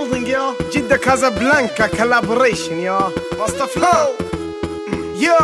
building يا جدة كازابلانكا كولابوريشن يا مصطفى يا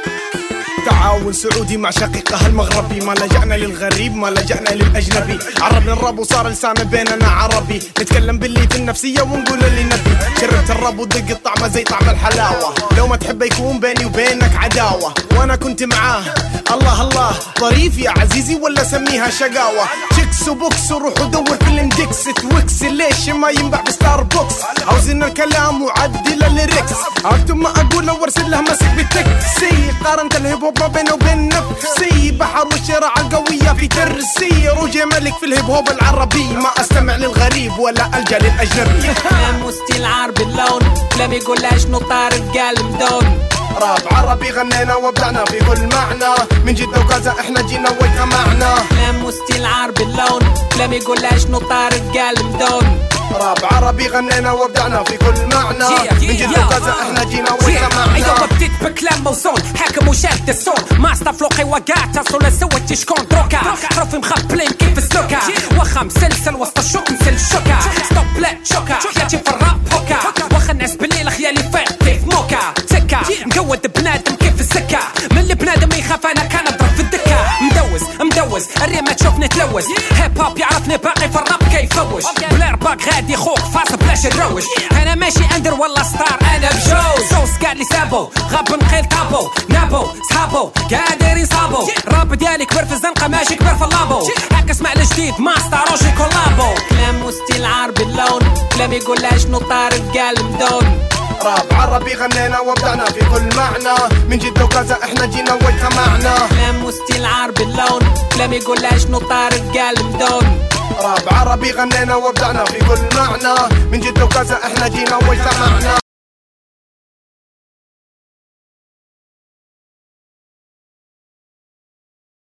تعاون سعودي مع شقيقها المغربي، ما لجأنا للغريب ما لجأنا للأجنبي، عربنا الراب وصار لسانه بيننا عربي، نتكلم باللي في النفسية ونقول اللي نبي، شربت الراب ودق الطعمة زي طعم الحلاوة، لو ما تحب يكون بيني وبينك عداوة، وانا كنت معاه الله الله ظريف يا عزيزي ولا سميها شقاوة، تشيكس وبوكس وروح ودور فيلم ديكس تويكس ليش ما ينباع بستار بوكس، عاوزين الكلام وعدل الليركس، اكتب ما اقوله وارسل له مسك بالتكسي، قارنت الهيب هوب ما بينه وبين نفسي، بحر والشراع القوية في ترسي، روجي ملك في الهيب هوب العربي، ما استمع للغريب ولا الجا للاجنبي. كلام ستيل عربي اللون، كلام يقول شنو طارق قال مدون، راب عربي غنينا وابدعنا في كل معنى، من جدة وكذا احنا جينا واجتمعنا، كلام ستيل عربي اللون، كلام يقول شنو طارق قال مدون، راب عربي غنينا وابدعنا في كل معنى، من جدة وكذا احنا جينا واجتمعنا. ايوه بديت بكلام موزون، حاكم وشاد الصون، ماستر فلوقي وقعت صولا سوت شكون دروكا، حرفي مخبلين كيف السلوكا، وخا مسلسل وسط الشوك مسل شوكا، ستوب لا شوكا، حياتي في الراب هوكا، واخا الناس بالليل خيالي فايق كيف موكا، سكا مقود بنادم كيف السكة، من اللي بنادم يخاف انا كان اضرب في الدكة، مدوز الريمة تشوفني تلوز، هيب هوب يعرفني باقي في الراب كيف فوش، بلير باك غادي خوك فاصل بلاش نروش، انا ماشي اندر ولا ستار انا بجوز، صوص قال لي سابو غاب نقيل طابو نابو صحابو قادر يصابو، راب ديالي كبر في الزنقة ماشي كبر في اللابو، هاك اسمع الجديد ماستر روجي كولابو، كلام ستيل عربي اللون، كلام يقول شنو طارق قال مدون، راب عربي غنينا وابدعنا في كل معنى، من جدة وكذا احنا جينا واجتمعنا، كلام ستيل عربي اللون، كلام يقول شنو طارق قال مدون، راب عربي غنينا وابدعنا في كل معنى، من جدة وكذا احنا جينا واجتمعنا.